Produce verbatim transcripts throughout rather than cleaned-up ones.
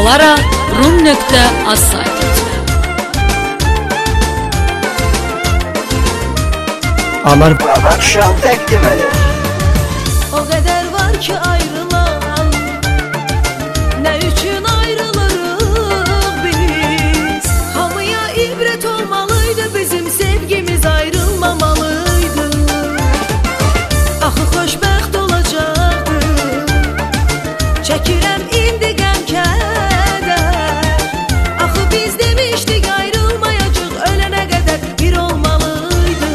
olaraq rum nöqtə az saytı. Amar Production təqdim edir. O qədər var ki ayrılan, nə üçün ayrılırıq biz? Hamıya ibrət olmalıydı, bizim sevgimiz ayrılmamalıydı. Axı xoşbəxt olacaqdı, çəkirəm indi qəm-kədər. Axı biz demişdik ayrılmayacaq, ölənə qədər bir olmalıydı.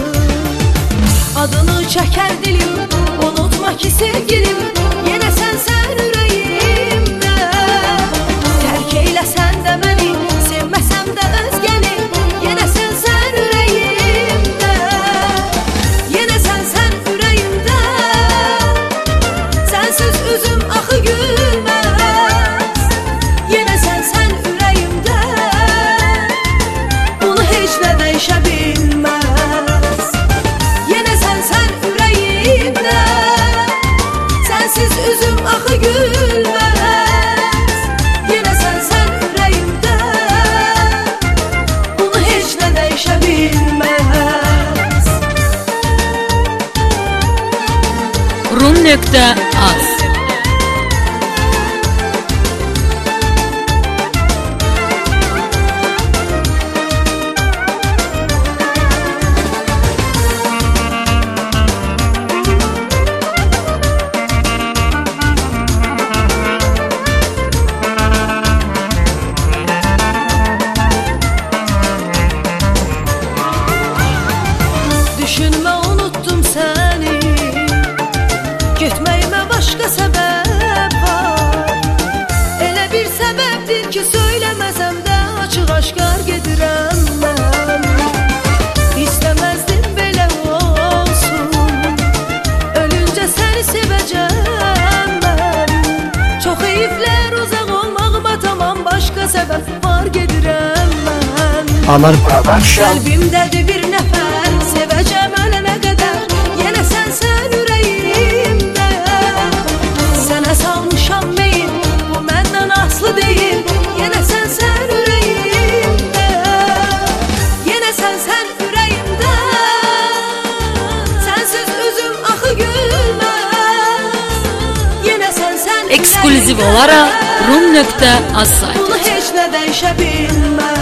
Adını çəkər dilim, unutma ki sevgilim, yenə sən sən ürəyimdə. Tərk eyləsən də məni, sevməsəm də özgəni, yenə sən sən ürəyimdə. Yenə sən sən ürəyimdə. Sənsiz üzüm axı gülməz, yenə sən sən ürəyimdə. Bunu heç nə dəyişə bilməz. Yenə sən sən ürəyimdə. Sənsiz üzüm axı gülməz, yenə sən sən ürəyimdə. Bunu heç nə dəyişə bilməz. rum nöqtə az. Düşünmə unuttum səni, getməyimə başqa səbəb var. Elə bir səbəbdir ki söyləməsəm də açıq-aşkar gedirəm mən. İstəməzdim belə olsun, ölüncə səni sevəcəm mən. Çox heyiflər uzaq olmağıma tamam başqa səbəb var, gedirəm mən. Amar Production Qəlbimdədir bir nəfər, sevəcəm ölənə qədər, yenə sən sən ürəyimdə. Sənə salmışam meyil, bu məndən aslı deyil, yenə sən sən ürəyimdə. Yenə sən sən ürəyimdə. Sənsiz üzüm axı gülməz, yenə sən sən Eksklüziv olaraq rum nöqtə az saytı. Bunu heç nə dəyişə bilməz.